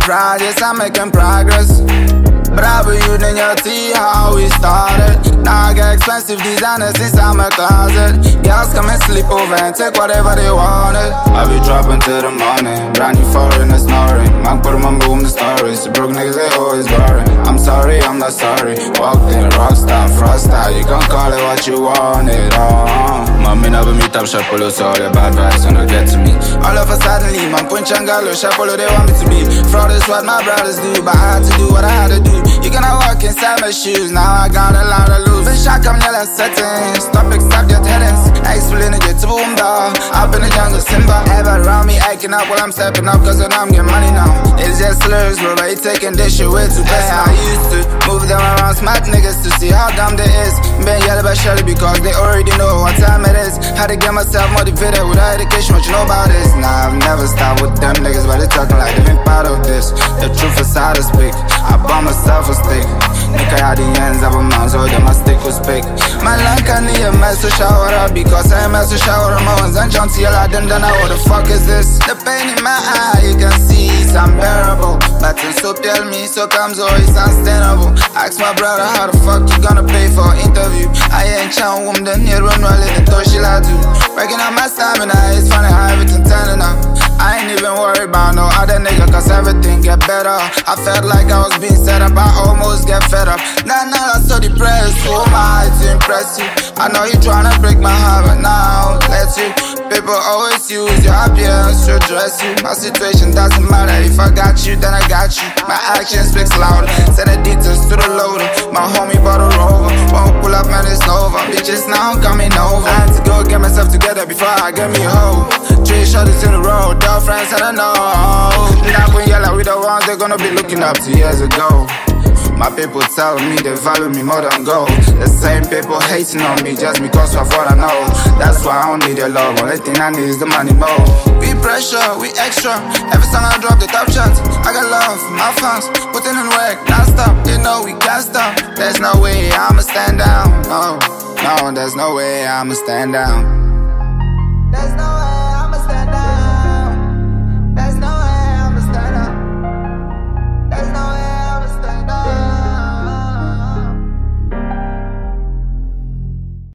pride, yes, I'm making progress. But I be using your tea, how we started. Now I got expensive designers inside my closet. Girls come and sleep over and take whatever they wanted. I be dropping till the morning, brand new foreign and snoring. Man, put them on boom the stories. Broke niggas, they always boring. I'm sorry, I'm not sorry. Walked in, rockstar, froststar. You can call it what you want it, Mommy never meet up, Shapolo, so all the bad vibes when they get to me. All of a sudden, man, Punchangalo, Shapolo, they want me to be. Fraud is what my brothers do, but I had to do what I had to do. You cannot walk inside my shoes, now I got a lot to lose. Fish I come yellow settings, stop accept your tenants. Explain it to boom dog, up in the jungle Simba. Have around me acting up while I'm stepping up, cause I know I'm getting money now. It's just slurs, bro, but you taking this shit way too best. I used to move them around smart niggas to see how dumb they is. Been yelling about Shelly because they already know what time it is. Had to get myself motivated without education, what you know about this? Nah, I've never stopped with them niggas, but they talking like they been part of this. The truth is how to speak, I bought myself a stick. Nigga had the ends of a man, so that my stick was big. My land can need a mess to shower up, because I mess to shower my ones and jump to your lad, then I what the fuck is this? The pain in my eye, you can see it's unbearable. But so tell me, so comes always unsustainable. Ask my brother how the fuck you gonna pay for an interview. I ain't chan woman, then you run well in the door, she like to. Breaking up my stamina, it's funny how everything turning up. I ain't even worried about no other nigga, cause everything get better. I felt like I was being set up, I almost get fed up. Now I'm so depressed, who am I to impress you? I know you tryna break my heart, but now let you. People always use your appearance to address you. My situation doesn't matter, if I got you, then I got you. My action speaks louder, send the details to the loader. My homie bought a rover, won't pull up man, it's over. Bitches now coming over. I had to go get myself together before I get me a hoe. 3 shorties in the road, dog friends I don't know. Now when yellow, we the ones they're gonna be looking up to years ago. My people tell me they value me more than gold. The same people hating on me just because of what I know. That's why I don't need your love, only thing I need is the money more. We pressure, we extra, every song I drop the top shots. I got love for my fans, putting in work, non-stop. They know we can't stop, there's no way I'ma stand down. No, no, there's no way I'ma stand down. There's no way.